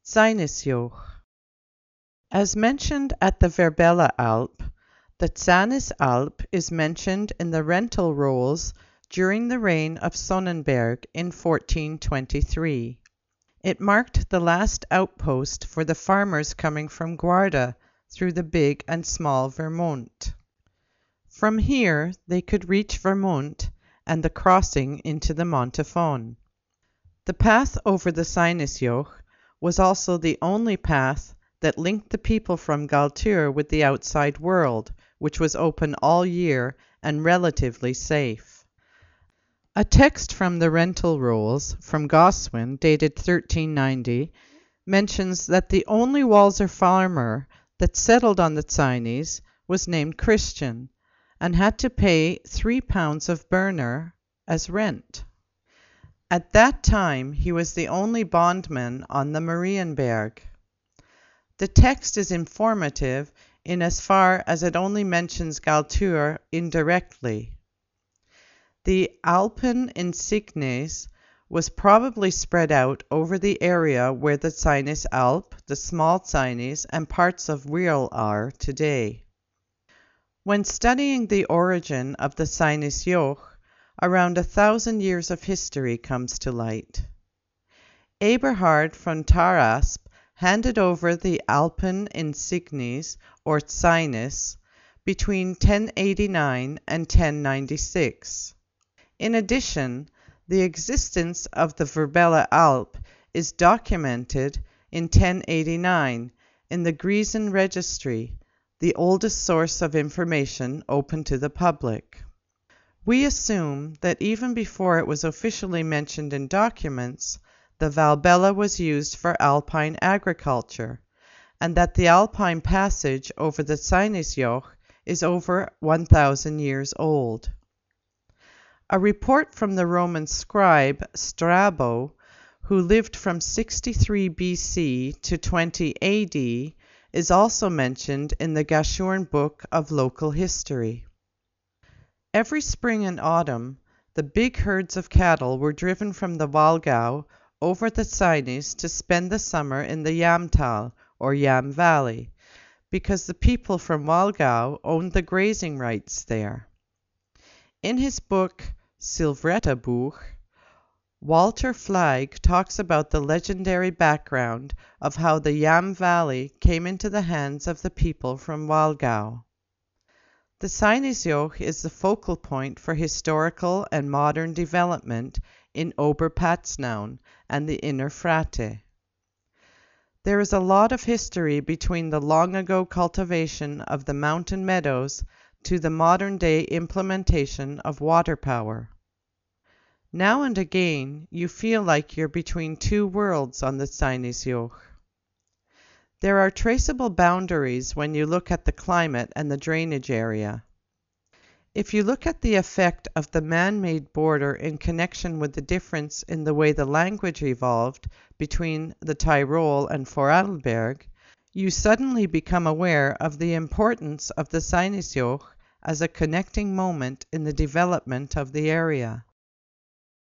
Sinusjoch. As mentioned at the Verbella Alp, the Zanis Alp is mentioned in the rental rolls during the reign of Sonnenberg in 1423. It marked the last outpost for the farmers coming from Guarda through the Big and Small Vermont. From here they could reach Vermont and the crossing into the Montafon. The path over the Sinusjoch was also the only path that linked the people from Galtur with the outside world, which was open all year and relatively safe. A text from the rental rolls from Goswin, dated 1390, mentions that the only Walser farmer that settled on the Sines was named Christian, and had to pay 3 pounds of Berner as rent. At that time he was the only bondman on the Marienberg. The text is informative in as far as it only mentions Galtur indirectly. The Alpen Insignes was probably spread out over the area where the Sinus Alp, the Small Sines, and parts of Wirl are today. When studying the origin of the Sinusjoch, around 1,000 years of history comes to light. Eberhard von Tarasp handed over the Alpen Insignes, or Sinus, between 1089 and 1096. In addition, the existence of the Verbella Alp is documented in 1089 in the Griesen Registry, the oldest source of information open to the public. We assume that even before it was officially mentioned in documents, the Valbella was used for alpine agriculture, and that the alpine passage over the Sinusjoch is over 1,000 years old. A report from the Roman scribe Strabo, who lived from 63 BC to 20 AD, is also mentioned in the Gashurn Book of Local History. Every spring and autumn, the big herds of cattle were driven from the Walgau over the Sinus to spend the summer in the Jamtal, or Yam Valley, because the people from Walgau owned the grazing rights there. In his book Silvretta-Buch, Walter Fleig talks about the legendary background of how the Yam Valley came into the hands of the people from Walgau. The Sinusjoch is the focal point for historical and modern development in Oberpatznaun and the Inner Frate. There is a lot of history between the long-ago cultivation of the mountain meadows to the modern-day implementation of water power. Now and again, you feel like you're between two worlds on the Sinusjoch. There are traceable boundaries when you look at the climate and the drainage area. If you look at the effect of the man-made border in connection with the difference in the way the language evolved between the Tyrol and Vorarlberg, you suddenly become aware of the importance of the Sinusjoch as a connecting moment in the development of the area.